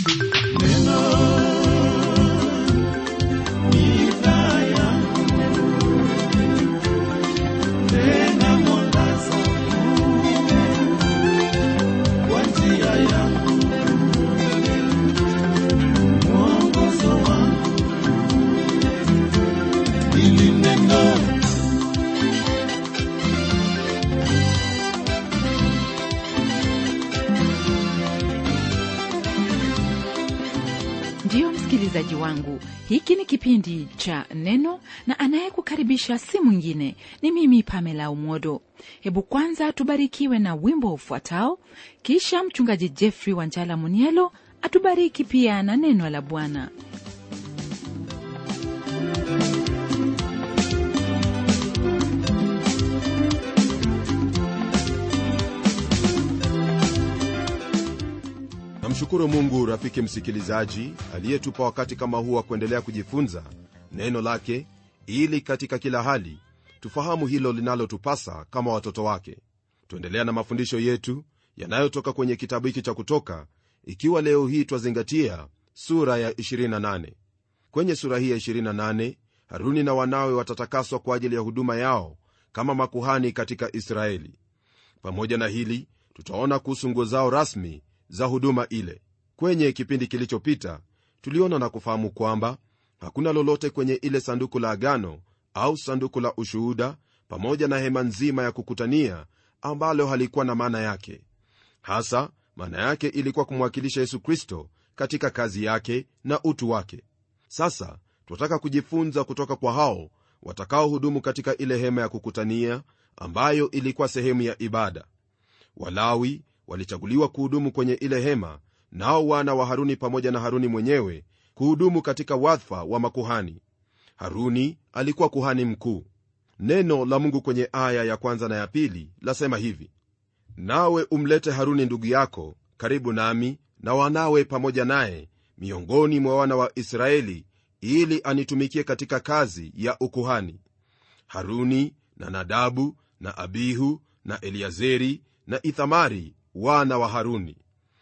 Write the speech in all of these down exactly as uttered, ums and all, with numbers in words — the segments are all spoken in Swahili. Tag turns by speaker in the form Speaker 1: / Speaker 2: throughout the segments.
Speaker 1: Ndiyo msikilizaji wangu, hiki ni kipindi cha Neno na anayekukaribisha si mwingine ni mimi Pamela Umodo. Hebu kwanza tubarikiwe na wimbo ufuatao, kisha mchungaji Jeffrey Wanjala Munielo atubariki pia na neno la Bwana.
Speaker 2: Namshukuru Mungu, rafiki msikilizaji, aliyetupa wakati kama huu wa kuendelea kujifunza neno lake, ili katika kila hali tufahamu hilo linalotupasa kama watoto wake. Tuendelea na mafundisho yetu yanayotoka kwenye kitabu hiki cha Kutoka, ikiwa leo hii twazingatia sura ya ishirini na nane. Kwenye sura hii ya ishirini na nane, Haruni na wanawe watatakaswa kwa ajili ya huduma yao kama makuhani katika Israeli. Pamoja na hili, tutaona kuhusu nguo zao rasmi za huduma ile. Kwenye kipindi kilichopita tuliona na kufahamu kwamba hakuna lolote kwenye ile sanduku la agano au sanduku la ushuhuda pamoja na hema nzima ya kukutania ambalo halikuwa na maana yake. Hasa maana yake ilikuwa kumwakilisha Yesu Kristo katika kazi yake na utu wake. Sasa tunataka kujifunza kutoka kwa hao watakao hudumu katika ile hema ya kukutania ambayo ilikuwa sehemu ya ibada. Walawi walichaguliwa kuhudumu kwenye ile hema, nao wana wa Haruni pamoja na Haruni mwenyewe kuhudumu katika wadhifa wa makuhani. Haruni alikuwa kuhani mkuu. Neno la Mungu kwenye aya ya kwanza na ya pili lasema hivi: nawe umlete Haruni ndugu yako karibu nami na wanawe pamoja naye miongoni mwa wana wa Israeli, ili anitumikie katika kazi ya ukuhani. Haruni na Nadabu na Abihu na Eliazeri na Ithamari wana wa Haruni.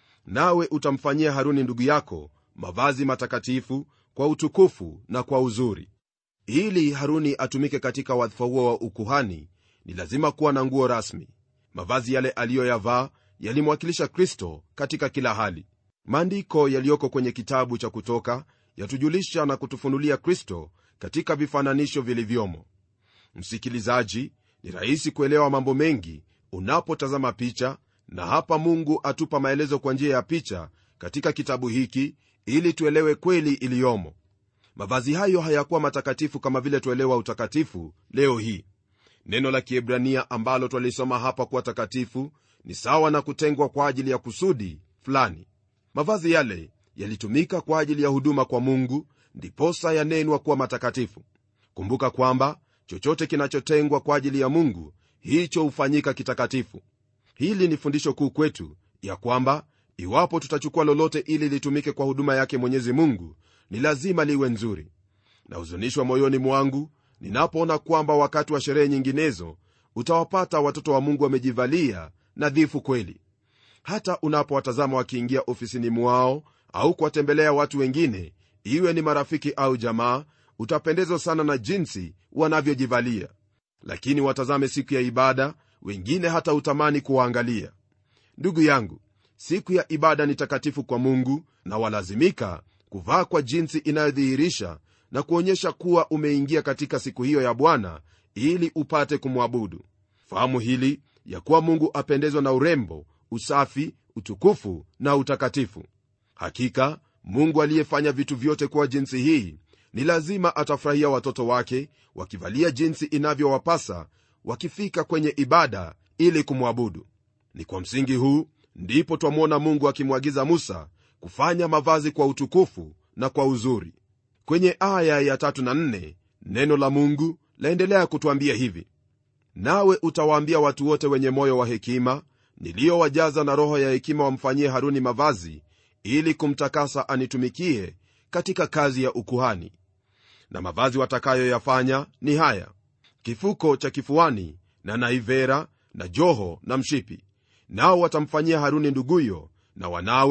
Speaker 2: Nawe utamfanyia Haruni ndugu yako mavazi matakatifu kwa utukufu na kwa uzuri. Ili Haruni atumike katika wadhifa huo wa ukuhani, ni lazima kuwa na nguo rasmi. Mavazi yale aliyoyavaa yalimwakilisha Kristo katika kila hali. Maandiko yaliyoko kwenye kitabu cha Kutoka yatujulisha na kutufunulia Kristo katika vifananisho vilivyomo. Msikilizaji, ni rahisi kuelewa mambo mengi unapotazama picha, na hapa Mungu atupa maelezo kwa njia ya picha katika kitabu hiki ili tuelewe kweli iliyomo. Mavazi hayo hayakuwa matakatifu kama vile tuelewa utakatifu leo hii. Neno la Kiebrania ambalo twalisoma hapa kuwa takatifu ni sawa na kutengwa kwa ajili ya kusudi fulani. Mavazi yale yalitumika kwa ajili ya huduma kwa Mungu, ndiposa yanenwa kuwa matakatifu. Kumbuka kwamba chochote kinachotengwa kwa ajili ya Mungu, hicho hufanyika kitakatifu. Hili ni fundisho kuu kwetu ya kwamba iwapo tutachukua lolote ili litumike kwa huduma yake Mwenyezi Mungu, ni lazima liwe nzuri. Na huzunishwa moyoni mwangu ninapoona kwamba wakati wa sherehe nyinginezo utawapata watoto wa Mungu wamejivalia nadhifu kweli. Hata unapowatazama wakiingia ofisini mwao au kuwatembelea watu wengine, iwe ni marafiki au jamaa, utapendezwa sana na jinsi wanavyojivalia. Lakini watazame siku ya ibada, wengine hata utamani kuwaangalia. Ndugu yangu, siku ya ibada ni takatifu kwa Mungu, na walazimika kuvaa kwa jinsi inayodhihirisha na kuonyesha kuwa umeingia katika siku hiyo ya Bwana ili upate kumwabudu. Fahamu hili ya kuwa Mungu apendezwa na urembo, usafi, utukufu na utakatifu. Hakika Mungu aliyefanya vitu vyote kwa jinsi hii, ni lazima atafurahia watoto wake wakivalia jinsi inavyowapasa wakifika kwenye ibada ili kumwabudu. Ni kwa msingi huu ndipo twamwona Mungu akimwagiza Musa kufanya mavazi kwa utukufu na kwa uzuri. Kwenye aya ya tatu na nne, neno la Mungu laendelea kutuambia hivi: nawe utawaambia watu wote wenye moyo wa hekima, niliowajaza na roho ya hekima, wamfanyie Haruni mavazi ili kumtakasa anitumikie katika kazi ya ukuhani. Na mavazi watakayoyafanya ni haya: kifuko cha kifuani na naivera na joho na mshipi. Nao watamfanyia Haruni nduguyo na wanawe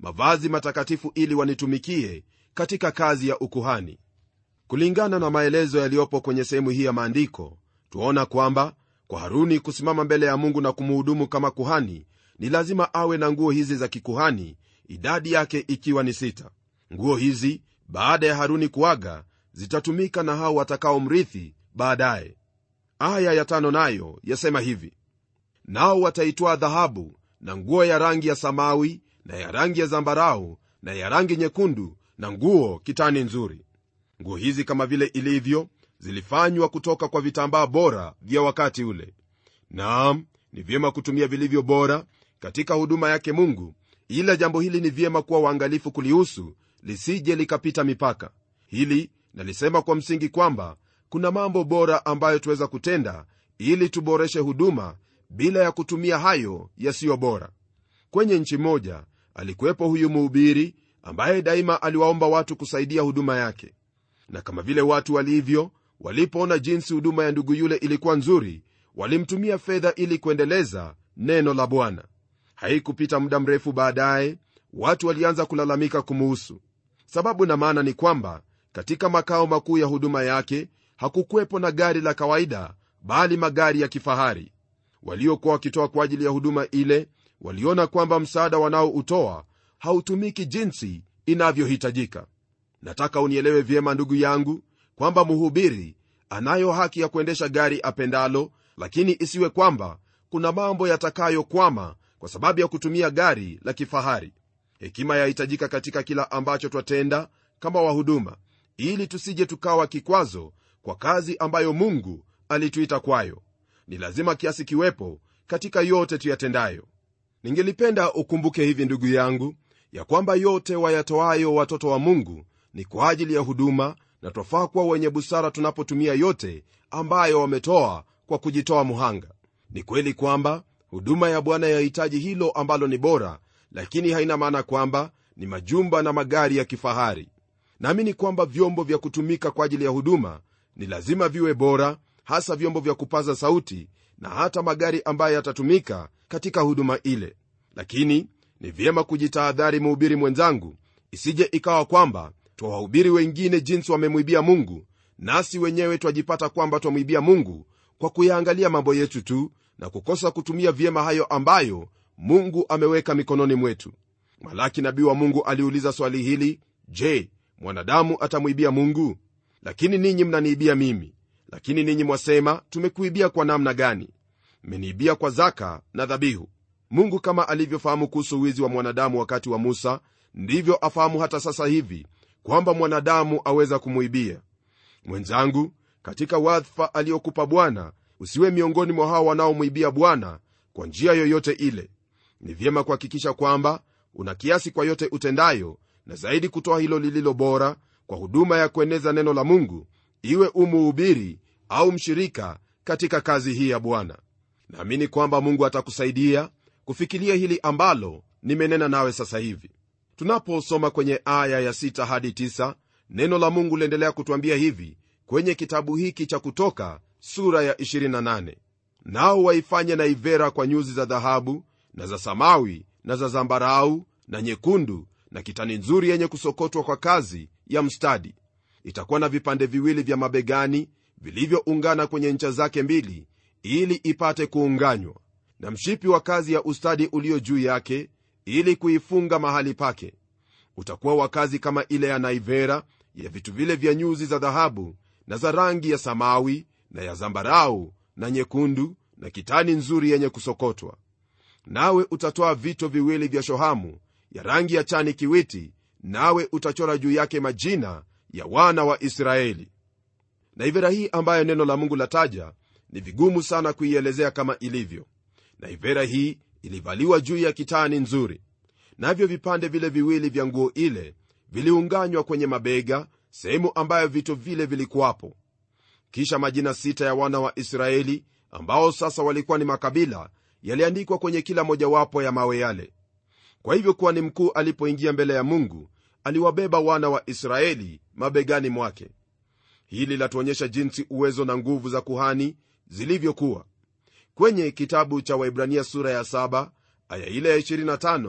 Speaker 2: mavazi matakatifu ili wanitumikie katika kazi ya ukuhani. Kulingana na maelezo yaliyopo kwenye sehemu hii ya maandiko, tuona kwamba kwa Haruni kusimama mbele ya Mungu na kumhudumu kama kuhani, ni lazima awe na nguo hizi za kikuhani, idadi yake ikiwa ni sita. Nguo hizi baada ya Haruni kuaga zitatumika na hao watakaomrithi baadaye. Aya ya tano nayo yasema hivi: nao wataitwaa dhahabu na nguo ya rangi ya samawi na ya rangi ya zambarau na ya rangi nyekundu na nguo kitani nzuri. Nguo hizi kama vile ilivyo zilifanywa kutoka kwa vitambaa bora vya wakati ule. Naam, ni vyema kutumia vilivyo bora katika huduma yake Mungu, ila jambo hili ni vyema kuwa waangalifu kulihusu, lisije likapita mipaka. Hili nalisema kwa msingi kwamba kuna mambo bora ambayo tuweza kutenda ili tuboreshe huduma bila ya kutumia hayo yasiyo bora. Kwenye nchi moja alikuwepo huyu mhubiri ambaye daima aliwaomba watu kusaidia huduma yake, na kama vile watu walivyo, walipoona jinsi huduma ya ndugu yule ilikuwa nzuri, walimtumia fedha ili kuendeleza neno la Bwana. Haikupita muda mrefu baadaye, watu walianza kulalamika kumuhusu. Sababu na maana ni kwamba katika makao makuu ya huduma yake hakukuwepo na gari la kawaida, bali magari ya kifahari. Waliokuwa wakitoa kwa ajili ya huduma ile waliona kwamba msaada wanaoutoa hautumiki jinsi inavyohitajika. Nataka unielewe vyema ndugu yangu kwamba mhubiri anayo haki ya kuendesha gari apendalo, lakini isiwe kwamba kuna mambo yatakayokwama kwa sababu ya kutumia gari la kifahari. Hekima yahitajika katika kila ambacho twatenda kama wahuduma, ili tusije tukawa kikwazo kwa kazi ambayo Mungu alituita kwayo. Ni lazima kiasi kiwepo katika yote tuyatendayo. Ningelipenda ukumbuke hivi ndugu yangu, ya kwamba yote wayatoayo watoto wa Mungu ni kwa ajili ya huduma, na twafaa kuwa wenye busara tunapotumia yote ambayo wametoa kwa kujitoa muhanga. Ni kweli kwamba huduma ya Bwana yahitaji hilo ambalo ni bora, lakini haina maana kwamba ni majumba na magari ya kifahari. Naamini kwamba vyombo vya kutumika kwa ajili ya huduma ni lazima viwe bora, hasa vyombo vya kupaza sauti na hata magari ambayo yatatumika katika huduma ile. Lakini ni vyema kujitahadhari, mhubiri mwenzangu, isije ikawa kwamba twawahubiri wengine jinsi wamemwibia Mungu, nasi wenyewe twajipata kwamba twamwibia Mungu kwa kuyaangalia mambo yetu tu na kukosa kutumia vyema hayo ambayo Mungu ameweka mikononi mwetu. Malaki nabii wa Mungu aliuliza swali hili: je, mwanadamu atamwibia Mungu? Lakini ninyi mnaniibia mimi. Lakini ninyi mwasema, tumekuibia kwa namna gani? Mmeniibia kwa zaka na dhabihu. Mungu kama alivyofahamu kuhusu wizi wa mwanadamu wakati wa Musa, ndivyo afahamu hata sasa hivi kwamba mwanadamu aweza kumuibia. Mwenzangu, katika wadhifa aliyokupa Bwana, usiwe miongoni mwa hao wanaomwibia Bwana kwa njia yoyote ile. Ni vyema kuhakikisha kwamba una kiasi kwa yote utendayo, na zaidi kutoa hilo lililo bora kwa huduma ya kueneza neno la Mungu, iwe umuhubiri au mshirika katika kazi hii ya Bwana. Naamini kwamba Mungu atakusaidia kufikiria hili ambalo nimenena nawe sasa hivi. Tunaposoma kwenye aya ya sita hadi tisa, neno la Mungu liendelea kutuambia hivi kwenye kitabu hiki cha Kutoka sura ya ishirini na nane: nao waifanye na ivera kwa nyuzi za dhahabu na za samawi na za zambarau na nyekundu na kitani nzuri yenye kusokotwa kwa kazi ya mstadi. Itakuwa na vipande viwili vya mabegani vilivyoungana kwenye ncha zake mbili, ili ipate kuunganywa, na mshipi wa kazi ya ustadi ulio juu yake ili kuifunga mahali pake. Utakuwa wa kazi kama ile ya naivera ya vitu vile vya nyuzi za dhahabu na za rangi ya samawi na ya zambarau na nyekundu na kitani nzuri yenye kusokotwa. Nawe utatoa vito viwili vya shohamu ya rangi ya chani kiwiti, nawe utachora juu yake majina ya wana wa Israeli. Naivera hii ambayo neno la Mungu lataja ni vigumu sana kuielezea kama ilivyo. Naivera hii ilivaliwa juu ya kitani nzuri, navyo vipande vile viwili vya nguo ile viliunganywa kwenye mabega, sehemu ambayo vito vile vilikuwapo. Kisha majina sita ya wana wa Israeli ambao sasa walikuwa ni makabila yaliandikwa kwenye kila mojawapo ya mawe yale. Kwa hivyo kuhani mkuu alipoingia mbele ya Mungu, aliwabeba wana wa Israeli mabegani mwake. Hili latuonyesha jinsi uwezo na nguvu za kuhani zilivyokuwa. Kwenye kitabu cha Waebrania sura ya saba aya ile ya ishirini na tano,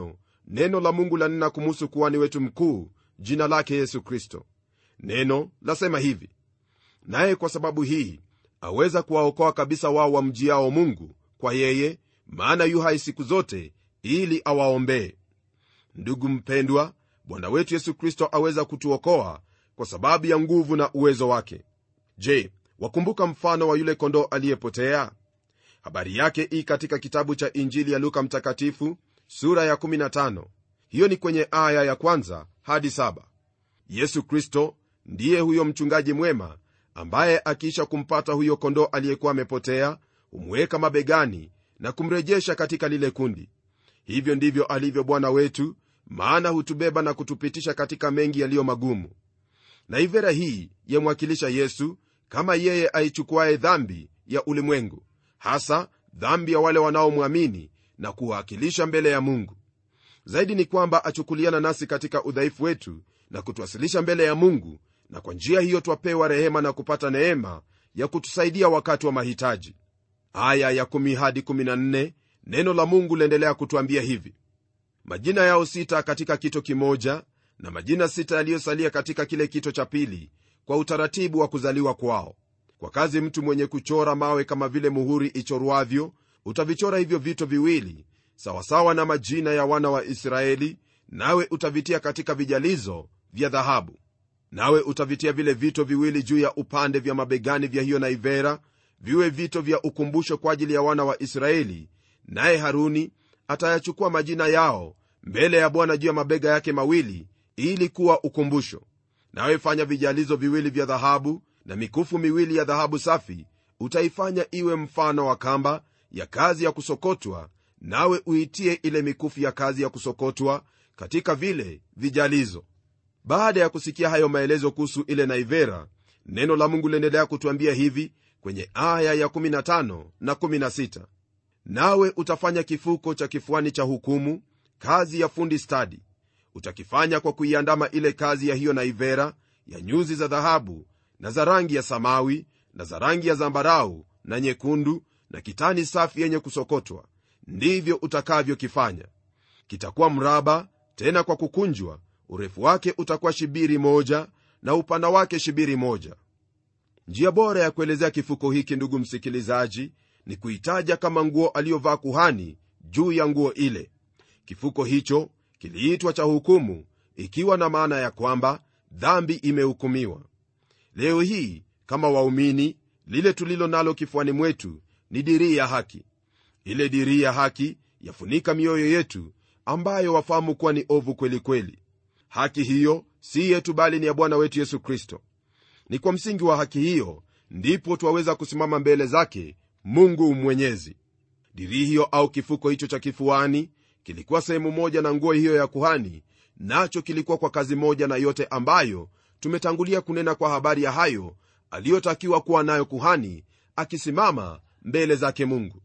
Speaker 2: neno la Mungu lanena kumuhusu kuhani wetu mkuu, jina lake Yesu Kristo. Neno lasema hivi: naye kwa sababu hii aweza kuwaokoa kabisa wao wamjiao Mungu kwa yeye, maana yu hai siku zote ili awaombee. Ndugu mpendwa, Bwana wetu Yesu Kristo aweza kutuokoa kwa sababu ya nguvu na uwezo wake. Je, wakumbuka mfano wa yule kondoo aliyepotea? Habari yake ii katika kitabu cha Injili ya Luka mtakatifu sura ya kumi na tano. Hiyo ni kwenye aya ya kwanza hadi saba. Yesu Kristo ndiye huyo mchungaji mwema ambaye akiisha kumpata huyo kondoo aliyekuwa amepotea, humweka mabegani na kumrejesha katika lile kundi. Hivyo ndivyo alivyo Bwana wetu, maana hutubeba na kutupitisha katika mengi yaliyo magumu. Na ivera hii yamwakilisha Yesu kama yeye aichukuaye dhambi ya ulimwengu, hasa dhambi ya wale wanaomwamini, na kuwakilisha mbele ya Mungu. Zaidi ni kwamba achukuliana nasi katika udhaifu wetu na kutuwasilisha mbele ya Mungu, na kwa njia hiyo twapewa rehema na kupata neema ya kutusaidia wakati wa mahitaji. Aya ya kumi hadi kumi na nne, neno la Mungu liendelea kutuambia hivi: majina yao sita katika kito kimoja, na majina sita yaliyosalia katika kile kito cha pili, kwa utaratibu wa kuzaliwa kwao. Kwa kazi mtu mwenye kuchora mawe kama vile muhuri ichorwavyo, utavichora hivyo vito viwili sawasawa na majina ya wana wa Israeli, nawe utavitia katika vijalizo vya dhahabu. Nawe utavitia vile vito viwili juu ya upande vya mabegani vya hiyo naivera, viwe vito vya ukumbusho kwa ajili ya wana wa Israeli, naye Haruni atayachukua majina yao mbele ya Bwana juu ya mabega yake mawili, ili kuwa ukumbusho. Nawe fanya vijalizo viwili vya dhahabu na mikufu miwili ya dhahabu safi, utaifanya iwe mfano wa kamba ya kazi ya kusokotwa, nawe uitie ile mikufu ya kazi ya kusokotwa katika vile vijalizo. Baada ya kusikia hayo maelezo kuhusu ile naivera, neno la Mungu liendelea kutuambia hivi kwenye aya ya kumi na tano na kumi na sita: nawe utafanya kifuko cha kifuani cha hukumu, kazi ya fundi stadi. Utakifanya kwa kuiandama ile kazi ya hiyo naivera ya nyuzi za dhahabu na za rangi ya samawi na za rangi ya zambarau na nyekundu na kitani safi yenye kusokotwa. Ndivyo utakavyokifanya. Kitakuwa mraba, tena kwa kukunjwa. Urefu wake utakuwa shibiri moja na upana wake shibiri moja. Njia bora ya kuelezea kifuko hiki, ndugu msikilizaji, ni kuitaja kama nguo aliyovaa kuhani juu ya nguo ile. Kifuko hicho kiliitwa cha hukumu, ikiwa na maana ya kwamba dhambi imehukumiwa. Leo hii kama waumini, lile tulilo nalo kifuani mwetu ni dirii ya haki. Ile dirii ya haki yafunika mioyo yetu, ambayo wafahamu kuwa ni ovu kweli kweli. Haki hiyo si yetu, bali ni ya Bwana wetu Yesu Kristo. Ni kwa msingi wa haki hiyo ndipo twaweza kusimama mbele zake Mungu Mwenyezi. Dirii hiyo au kifuko hicho cha kifuani kilikuwa sehemu moja na nguo hiyo ya kuhani, nacho kilikuwa kwa kazi moja na yote ambayo tumetangulia kunena kwa habari ya hayo aliyotakiwa kuwa nayo kuhani akisimama mbele zake Mungu.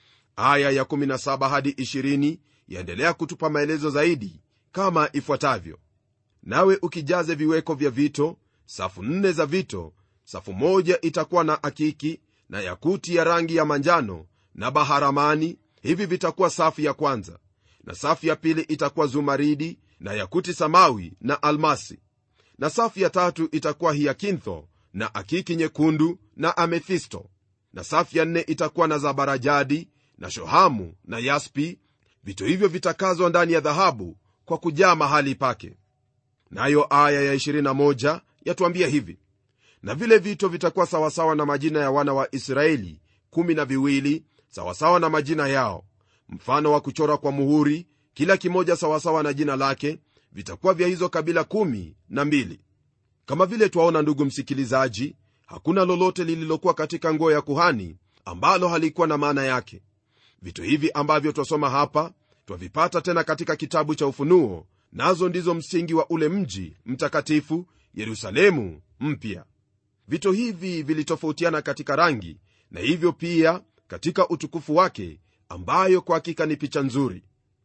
Speaker 2: Aya ya kumi na saba hadi ishirini yaendelea kutupa maelezo zaidi kama ifuatavyo: nawe ukijaze viweko vya vito, safu nne za vito, safu moja itakuwa na akiki na yakuti ya rangi ya manjano na baharamani, hivi vitakuwa safu ya kwanza. Na safu ya pili itakuwa zumaridi na yakuti samawi na almasi. Na safu ya tatu itakuwa hiakintho na akiki nyekundu na amethisto. Na safu ya nne itakuwa na zabarajadi na shohamu na yaspi. Vito hivyo vitakazwa ndani ya dhahabu kwa kujaa mahali pake. Nayo aya ya ishirini na moja yatuambia hivi: na vile vito vitakuwa sawasawa na majina ya wana wa Israeli kumi na viwili, sawasawa na majina yao, mfano wa kuchora kwa muhuri, kila kimoja sawasawa na jina lake. Vitakuwa vya hizo kabila kumi na mbili. Kama vile twaona, ndugu msikilizaji, hakuna lolote lililokuwa katika nguo ya kuhani ambalo halikuwa na maana yake. Vitu hivi ambavyo twasoma hapa twavipata tena katika kitabu cha Ufunuo, nazo ndizo msingi wa ule mji mtakatifu Yerusalemu mpya. Vitu hivi vilitofautiana katika rangi na hivyo pia katika utukufu wake, ambayo kwa hakika ni picha nzuri.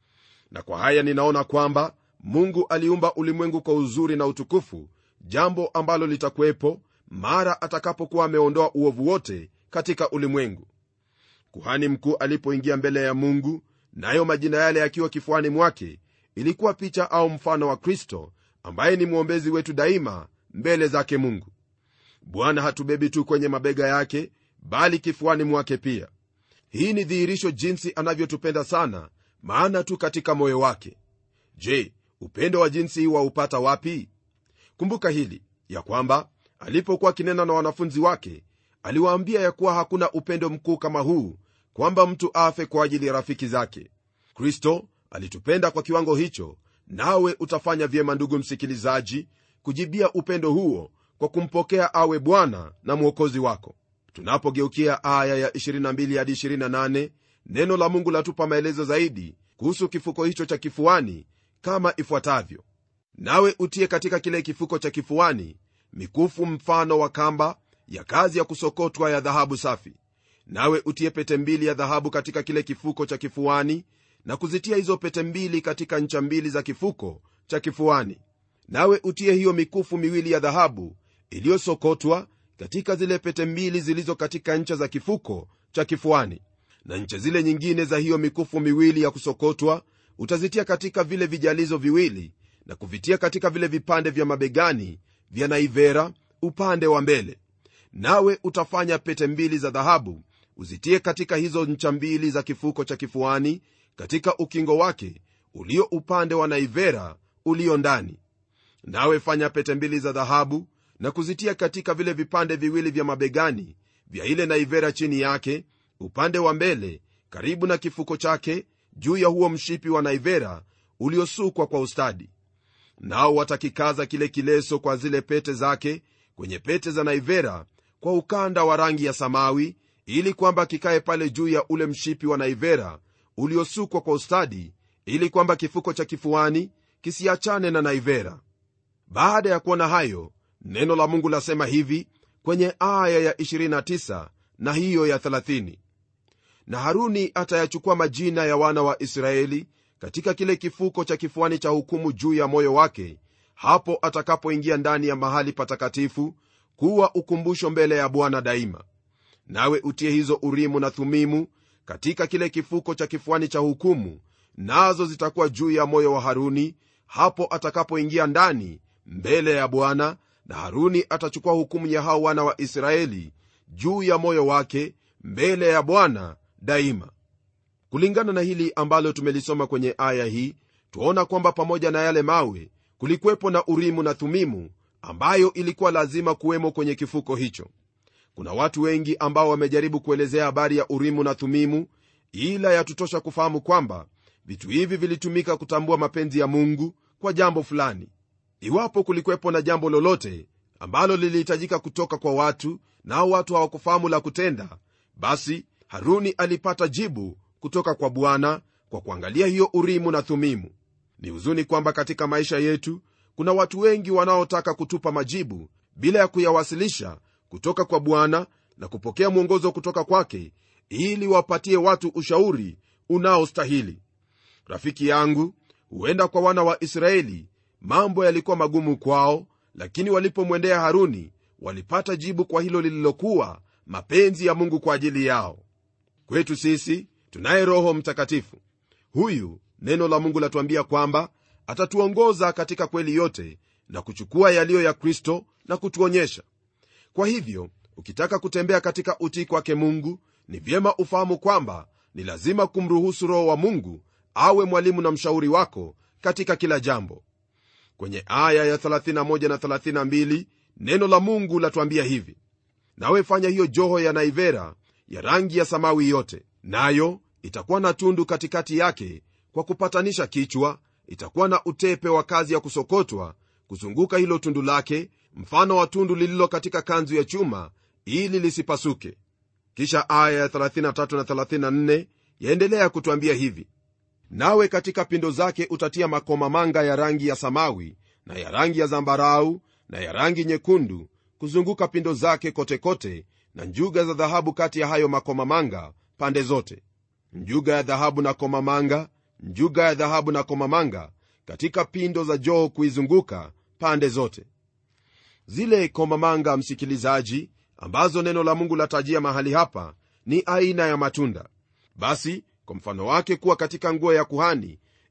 Speaker 2: Na kwa haya ninaona kwamba Mungu aliumba ulimwengu kwa uzuri na utukufu, jambo ambalo litakuwepo mara atakapokuwa ameondoa uovu wote katika ulimwengu. Kuhani mkuu alipoingia mbele ya Mungu, nayo majina yale yakiwa kifuani mwake, ilikuwa picha au mfano wa Kristo ambaye ni mwombezi wetu daima mbele zake Mungu. Bwana hatubebi tu kwenye mabega yake, bali kifuani mwake pia. Hii ni dhihirisho jinsi anavyotupenda sana, maana tu katika moyo wake. Je, upendo wa jinsi hii waupata wapi? Kumbuka hili ya kwamba alipokuwa kinena na wanafunzi wake, aliwaambia ya kuwa hakuna upendo mkuu kama huu, kwamba mtu afe kwa ajili ya rafiki zake. Kristo alitupenda kwa kiwango hicho, nawe utafanya vyema ndugu msikilizaji kujibia upendo huo kwa kumpokea awe Bwana na Mwokozi wako. Tunapogeukia aya ya ishirini na mbili hadi ishirini na nane, neno la Mungu latupa maelezo zaidi kuhusu kifuko hicho cha kifuani kama ifuatavyo: nawe utie katika kile kifuko cha kifuani mikufu mfano wa kamba ya kazi ya kusokotwa ya dhahabu safi. Nawe utie pete mbili ya dhahabu katika kile kifuko cha kifuani, na kuzitia hizo pete mbili katika ncha mbili za kifuko cha kifuani. Nawe utie hiyo mikufu miwili ya dhahabu iliyosokotwa katika zile pete mbili zilizo katika ncha za kifuko cha kifuani, na ncha zile nyingine za hiyo mikufu miwili ya kusokotwa utazitia katika vile vijalizo viwili, na kuvitia katika vile vipande vya mabegani vya naivera upande wa mbele. Nawe utafanya pete mbili za dhahabu uzitie katika hizo ncha mbili za kifuko cha kifuani, katika ukingo wake ulio upande wa naivera ulio ndani. Nawe fanya pete mbili za dhahabu na kuzitia katika vile vipande viwili vya mabegani vya ile naivera chini yake upande wa mbele, karibu na kifuko chake, juu ya huo mshipi wa naivera uliosukwa kwa ustadi. Nao watakikaza kile kileso kwa zile pete zake kwenye pete za naivera kwa ukanda wa rangi ya samawi, ili kwamba kikae pale juu ya ule mshipi wa naivera uliosukwa kwa ustadi, ili kwamba kifuko cha kifuani kisiachane na naivera. Baada ya kuona hayo, neno la Mungu lasema hivi kwenye aya ya ishirini na tisa na hiyo ya thelathini: na Haruni atayachukua majina ya wana wa Israeli katika kile kifuko cha kifuani cha hukumu juu ya moyo wake, hapo atakapoingia ndani ya mahali patakatifu, kuwa ukumbusho mbele ya Bwana daima. Nawe utie hizo Urimu na Thumimu katika kile kifuko cha kifuani cha hukumu, nazo zitakuwa juu ya moyo wa Haruni hapo atakapoingia ndani mbele ya Bwana, na Haruni atachukua hukumu ya hao wana wa Israeli juu ya moyo wake mbele ya Bwana daima. Kulingana na hili ambalo tumelisoma kwenye aya hii, tuona kwamba pamoja na yale mawe kulikuwepo na Urimu na Thumimu ambayo ilikuwa lazima kuwemo kwenye kifuko hicho. Kuna watu wengi ambao wamejaribu kuelezea habari ya Urimu na Thumimu, ila yatutosha kufahamu kwamba vitu hivi vilitumika kutambua mapenzi ya Mungu kwa jambo fulani. Iwapo kulikuwepo na jambo lolote ambalo lilihitajika kutoka kwa watu, nao watu hawakufahamu la kutenda, basi Haruni alipata jibu kutoka kwa Bwana kwa kuangalia hiyo Urimu na Thumimu. Ni huzuni kwamba katika maisha yetu kuna watu wengi wanaotaka kutupa majibu bila ya kuyawasilisha kutoka kwa Bwana na kupokea mwongozo kutoka kwake, ili wapatie watu ushauri unaostahili. Rafiki yangu, huenda kwa wana wa Israeli mambo yalikuwa magumu kwao, lakini walipomwendea Haruni walipata jibu kwa hilo lililokuwa mapenzi ya Mungu kwa ajili yao. Kwetu sisi tunaye Roho Mtakatifu. Huyu neno la Mungu latuambia kwamba atatuongoza katika kweli yote na kuchukua yaliyo ya Kristo na kutuonyesha. Kwa hivyo ukitaka kutembea katika utii kwake Mungu, ni vyema ufahamu kwamba ni lazima kumruhusu Roho wa Mungu awe mwalimu na mshauri wako katika kila jambo. Kwenye aya ya thelathini na moja na thelathini na mbili neno la Mungu latuambia hivi: nawe fanya hiyo joho ya naivera ya rangi ya samawi yote, nayo itakuwa na tundu katikati yake kwa kupatanisha kichwa, itakuwa na utepe wa kazi ya kusokotwa kuzunguka hilo tundu lake, mfano wa tundu lililo katika kanzu ya chuma, ili lisipasuke. Kisha aya ya thelathini na tatu na thelathini na nne yaendelea kutuambia hivi: nawe katika pindo zake utatia makomamanga ya rangi ya samawi na ya rangi ya zambarau na ya rangi nyekundu kuzunguka pindo zake kote kote, na njuga za dhahabu kati ya hayo makomamanga pande zote. Njuga ya dhahabu na komamanga, njuga ya dhahabu na komamanga katika pindo za joho kuizunguka pande zote. Zile komamanga, msikilizaji, ambazo neno la Mungu latajia mahali hapa ni aina ya matunda. Basi kwa mfano wake kuwa katika nguo ya kuhani,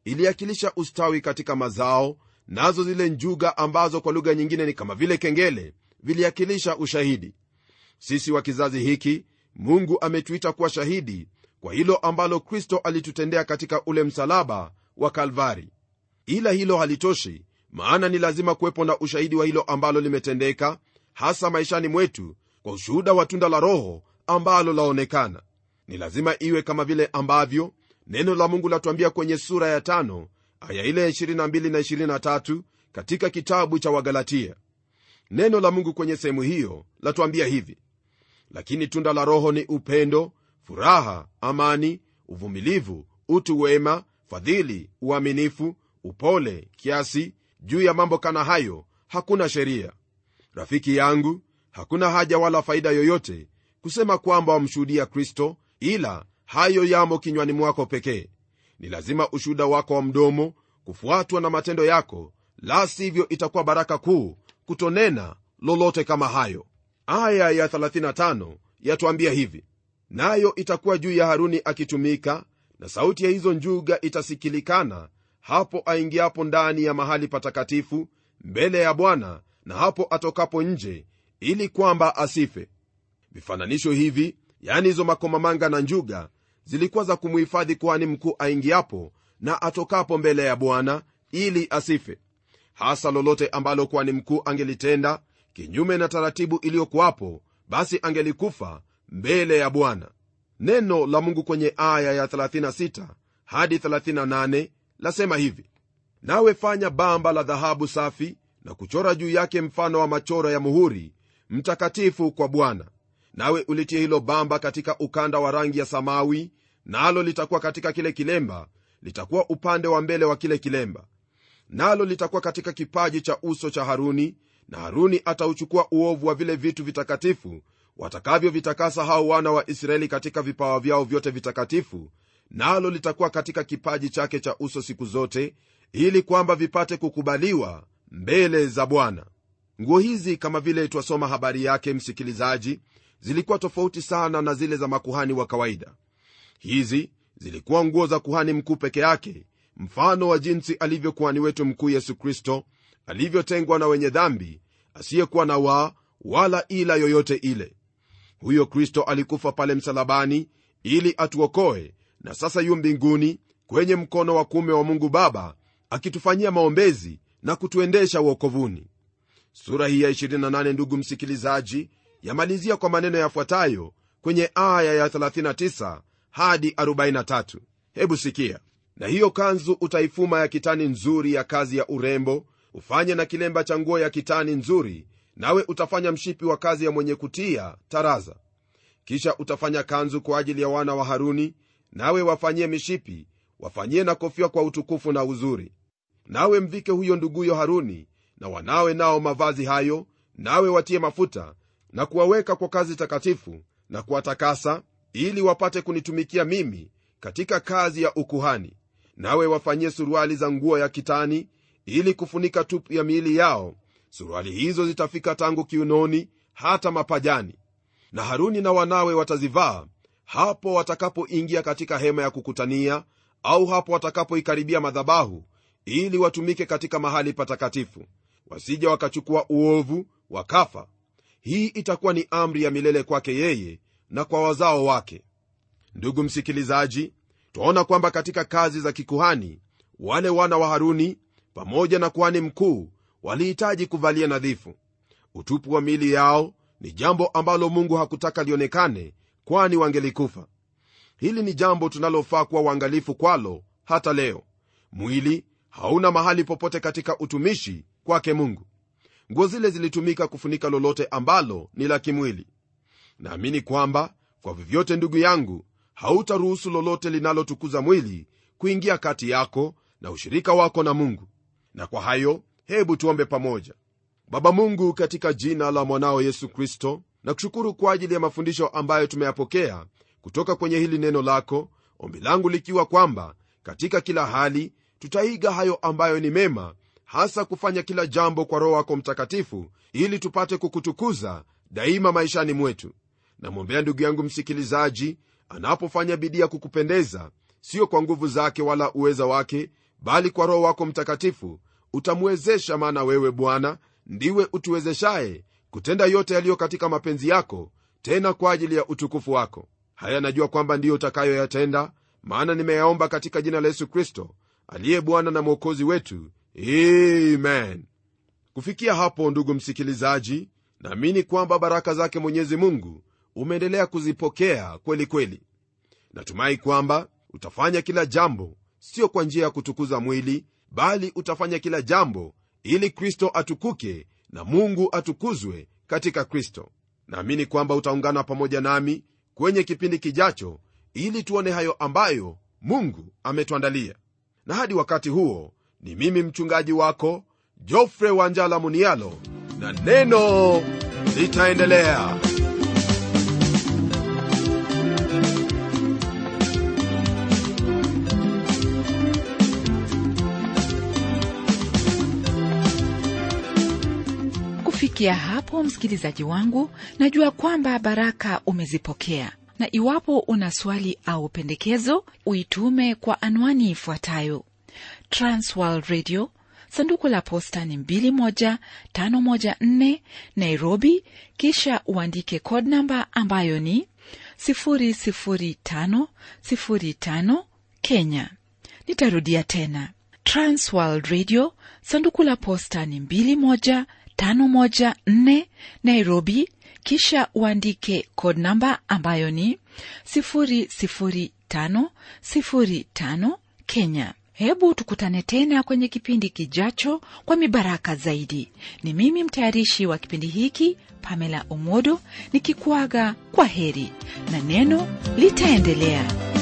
Speaker 2: iliakilisha ustawi katika mazao, nazo zile njuga ambazo kwa lugha nyingine ni kama vile kengele viliakilisha ushahidi. Sisi wa kizazi hiki Mungu ametuita kuwa shahidi kwa hilo ambalo Kristo alitutendea katika ule msalaba wa Kalvari. Ila hilo halitoshi, maana ni lazima kuwepo na ushahidi wa hilo ambalo limetendeka, hasa maishani mwetu, kwa ushuhuda wa tunda la Roho ambalo laonekana. Ni lazima iwe kama vile ambavyo neno la Mungu latuambia kwenye sura ya tano aya ile ya ishirini na mbili na ishirini na tatu katika kitabu cha Wagalatia. Neno la Mungu kwenye sehemu hiyo latuambia hivi: lakini tunda la Roho ni upendo, furaha, amani, uvumilivu, utu wema, fadhili, uaminifu, upole, kiasi. Juu ya mambo kana hayo hakuna sheria. Rafiki yangu, hakuna haja wala faida yoyote kusema kwamba wamshuhudia Kristo, ila hayo yamo kinywani mwako pekee. Ni lazima ushuhuda wako wa mdomo kufuatwa na matendo yako, la sivyo itakuwa baraka kuu kutonena lolote kama hayo. Aya ya thelathini na tano yatuambia hivi: nayo itakuwa juu ya Haruni akitumika, na sauti ya hizo njuga itasikilikana hapo aingiapo ndani ya mahali patakatifu mbele ya Bwana, na hapo atokapo nje, ili kwamba asife. Vifananisho hivi, yani hizo makomamanga na njuga, zilikuwa za kumuhifadhi kuhani mkuu aingiapo na atokapo mbele ya Bwana ili asife. Hasa lolote ambalo kuhani mkuu angelitenda kinyume na taratibu iliyokuwapo, basi angelikufa mbele ya Bwana. Neno la Mungu kwenye aya ya thelathini na sita hadi thelathini na nane lasema hivi: nawe fanya bamba la dhahabu safi na kuchora juu yake mfano wa machoro ya muhuri mtakatifu kwa Bwana. Nawe ulitie hilo bamba katika ukanda wa rangi ya samawi, nalo litakuwa katika kile kilemba, litakuwa upande wa mbele wa kile kilemba. Nalo litakuwa katika kipaji cha uso cha Haruni, na Haruni atauchukua uovu wa vile vitu vitakatifu watakavyo vitakasa hao wana wa Israeli katika vipawa vyao vyote vitakatifu, nalo litakuwa katika kipaji chake cha uso siku zote, ili kwamba vipate kukubaliwa mbele za Bwana. Nguo hizi, kama vile twasoma habari yake, msikilizaji, zilikuwa tofauti sana na zile za makuhani wa kawaida. Hizi zilikuwa nguo za kuhani mkuu peke yake, mfano wa jinsi alivyo kuhani wetu mkuu Yesu Kristo, alivyotengwa na wenye dhambi, asiyekuwa na waa wala ila yoyote ile. Huyo Kristo alikufa pale msalabani ili atuokoe, na sasa yu mbinguni kwenye mkono wa kuume wa Mungu Baba, akitufanyia maombezi na kutuendesha wokovuni. Sura hii ya ishirini na nane, ndugu msikilizaji, yamalizia kwa maneno yafuatayo kwenye aya ya thelathini na tisa hadi arobaini na tatu. Hebu sikia: na hiyo kanzu utaifuma ya kitani nzuri ya kazi ya urembo, ufanye na kilemba cha nguo ya kitani nzuri, nawe utafanya mshipi wa kazi ya mwenye kutia taraza. Kisha utafanya kanzu kwa ajili ya wana wa Haruni, nawe wafanyie mishipi, wafanyie na kofia kwa utukufu na uzuri. Nawe mvike huyo nduguyo Haruni na wanawe nao mavazi hayo, nawe watie mafuta na kuwaweka kwa kazi takatifu na kuwatakasa, ili wapate kunitumikia mimi katika kazi ya ukuhani. Nawe wafanyie suruali za nguo ya kitani ili kufunika tupu ya miili yao. Suruali hizo zitafika tangu kiunoni hata mapajani, na Haruni na wanawe watazivaa hapo watakapoingia katika hema ya kukutania, au hapo watakapoikaribia madhabahu, ili watumike katika mahali patakatifu, wasije wakachukua uovu wakafa. Hii itakuwa ni amri ya milele kwake yeye na kwa wazao wake. Ndugu msikilizaji, tuona kwamba katika kazi za kikuhani, wale wana wa Haruni pamoja na kuhani mkuu walihitaji kuvalia nadhifu. Utupu wa miili yao ni jambo ambalo Mungu hakutaka lionekane, kwani wangelikufa. Hili ni jambo tunalofaa kuwa waangalifu kwalo hata leo. Mwili hauna mahali popote katika utumishi kwake Mungu. Nguo zile zilitumika kufunika lolote ambalo ni la kimwili. Naamini kwamba kwa vyovyote, ndugu yangu, hautaruhusu lolote linalotukuza mwili kuingia kati yako na ushirika wako na Mungu. Na kwa hayo, hebu tuombe pamoja. Baba Mungu, katika jina la mwanao Yesu Kristo, na kushukuru kwa ajili ya mafundisho ambayo tumeyapokea kutoka kwenye hili neno lako, ombi langu likiwa kwamba katika kila hali tutaiga hayo ambayo ni mema, hasa kufanya kila jambo kwa Roho wako Mtakatifu, ili tupate kukutukuza daima maishani mwetu. Namwombea ndugu yangu msikilizaji, anapofanya bidii ya kukupendeza, sio kwa nguvu zake wala uweza wake, bali kwa Roho wako Mtakatifu utamwezesha, maana wewe Bwana ndiwe utuwezeshaye kutenda yote yaliyo katika mapenzi yako, tena kwa ajili ya utukufu wako. Haya najua kwamba ndiyo utakayoyatenda, maana nimeyaomba katika jina la Yesu Kristo aliye Bwana na Mwokozi wetu. Amen. Kufikia hapo, ndugu msikilizaji, naamini kwamba baraka zake Mwenyezi Mungu umeendelea kuzipokea kweli kweli. Natumai kwamba utafanya kila jambo sio kwa njia ya kutukuza mwili, bali utafanya kila jambo ili Kristo atukuke na Mungu atukuzwe katika Kristo. Naamini kwamba utaungana pamoja nami kwenye kipindi kijacho ili tuone hayo ambayo Mungu ametuandalia. Na hadi wakati huo, ni mimi mchungaji wako Geoffrey Wanjala Munialo, na neno litaendelea.
Speaker 1: Kufikia hapo, msikilizaji wangu, najua kwamba baraka umezipokea, na iwapo una swali au pendekezo, uitume kwa anwani ifuatayo: Transworld Radio, sanduku la posta ni mbili moja tano moja nne, Nairobi, kisha uandike code number ambayo ni sifuri sifuri tano sifuri tano, Kenya. Nitarudia tena: Transworld Radio, sanduku la posta ni mbili moja tano moja nne, Nairobi, kisha uandike code number ambayo ni sifuri sifuri tano sifuri tano, Kenya. Hebu tukutane tena kwenye kipindi kijacho kwa mibaraka zaidi. Ni mimi mtayarishi wa kipindi hiki, Pamela Omodo, nikikuaga kwa heri, na neno litaendelea.